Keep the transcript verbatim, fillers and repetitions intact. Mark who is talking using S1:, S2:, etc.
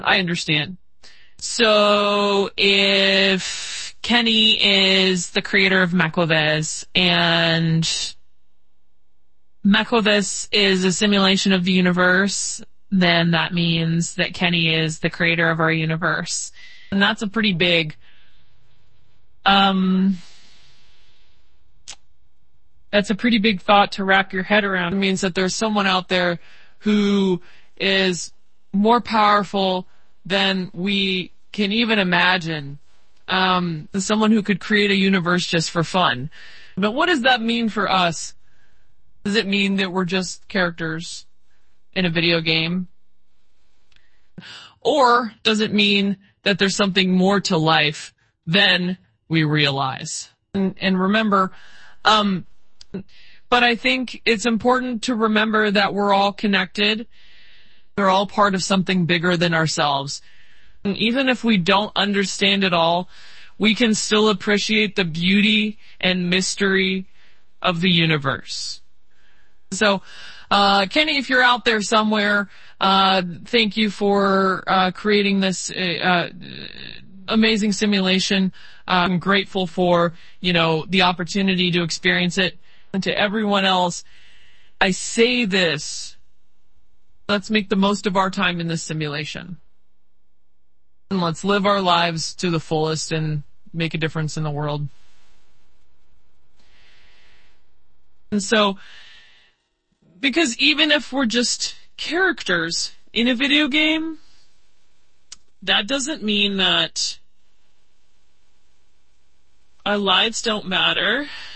S1: I understand. So if Kenny is the creator of Maclevez and Maclevez is a simulation of the universe, then that means that Kenny is the creator of our universe. And that's a pretty big, um, that's a pretty big thought to wrap your head around. It means that there's someone out there who is more powerful than we can even imagine. Um, someone who could create a universe just for fun. But what does that mean for us? Does it mean that we're just characters in a video game? Or does it mean that there's something more to life than we realize? And, and remember, um, but I think it's important to remember that we're all connected. We're all part of something bigger than ourselves. And even if we don't understand it all, we can still appreciate the beauty and mystery of the universe. So, uh, Kenny, if you're out there somewhere, uh, thank you for uh, creating this uh, amazing simulation. I'm grateful for, you know, the opportunity to experience it. And to everyone else, I say this, let's make the most of our time in this simulation. And let's live our lives to the fullest and make a difference in the world. And so, because even if we're just characters in a video game, that doesn't mean that our lives don't matter.